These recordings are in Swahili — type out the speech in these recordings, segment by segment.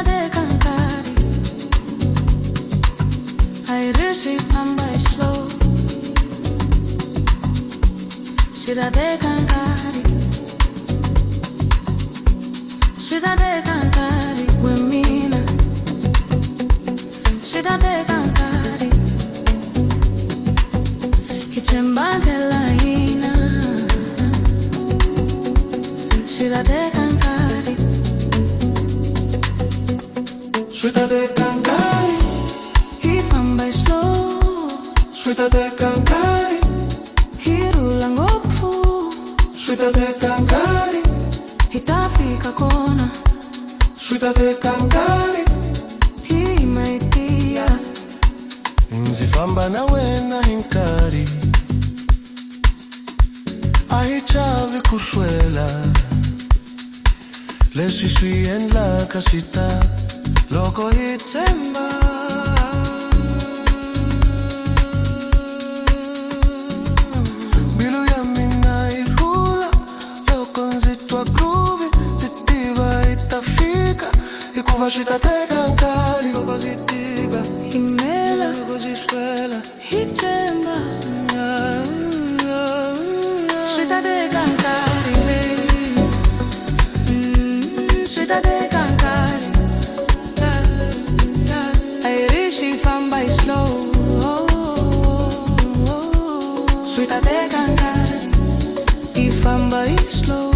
de cantare, ai risi pamba e slow. Ciudad de cantare, ciudad de cantare, Wemina. Ciudad de cantare, Hichembante la ina. Ciudad de cantare, Ciudad de cantare, Hifamba slow. Ciudad de cantare, Hirulangopu. Ciudad de cantare, Hitafika kona, Ciudad de cantare. Himaitia. Nzifamba na wena hinkari, ahichavi kuswela. Leswi swi endlaka swi ta loko hi tshemba. Mbilu ya mina yi rhula loko ndzi twa groove, ndzi tiva yi ta fika hikuva swi ta teka nkarhi. Loko ndzi tiva Himela, loko ndzi swela Hichemba. Ciudad de cantare, ciudad de cantare. Ai rishi famba e slow. Ciudad de cantare, I famba e slow.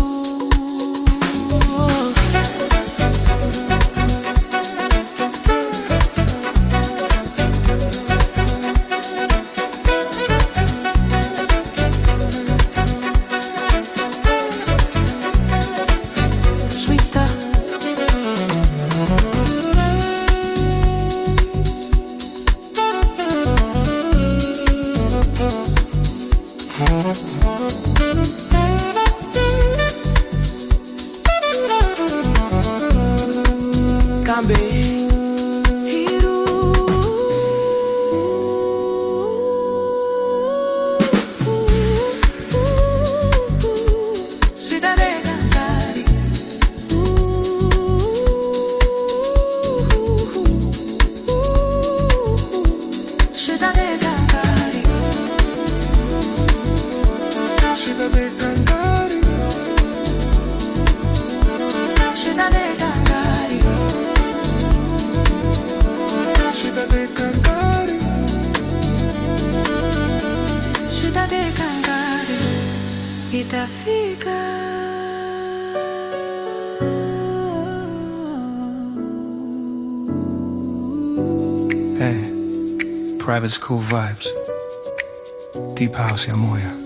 Itafika. Hey, private school vibes, deep house ya moya.